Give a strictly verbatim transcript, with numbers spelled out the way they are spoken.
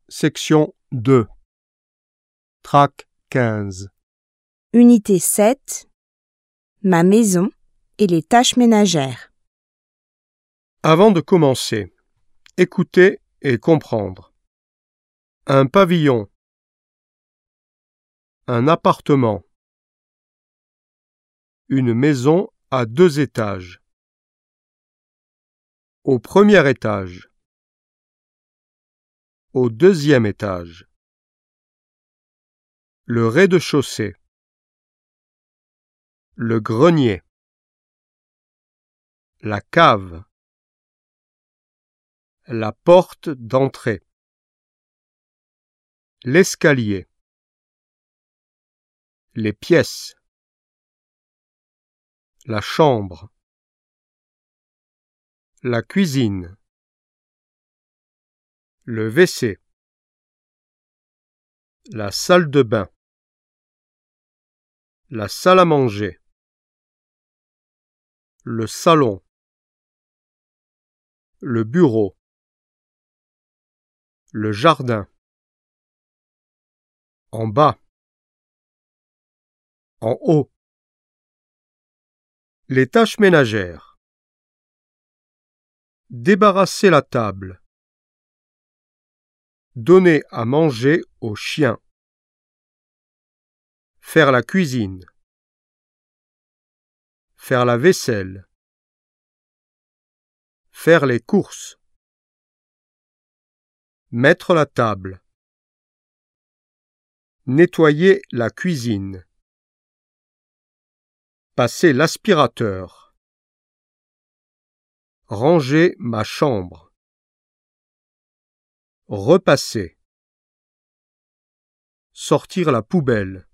Section deux. Trac quinze. Unité sept. Ma maison et les tâches ménagères. Avant de commencer, écoutez et comprendre. Un pavillon. Un appartement. Une maison à deux étages. Au premier étage. Au deuxième étage. Le rez-de-chaussée. Le grenier. La cave. La porte d'entrée. L'escalier. Les pièces. La chambre. La cuisine. Le W C. La salle de bain. La salle à manger. Le salon. Le bureau. Le jardin. En bas. En haut. Les tâches ménagères. Débarrasser la table. Donner à manger aux chiens. Faire la cuisine. Faire la vaisselle. Faire les courses. Mettre la table. Nettoyer la cuisine. Passer l'aspirateur. Ranger ma chambre. Repasser. Sortir la poubelle.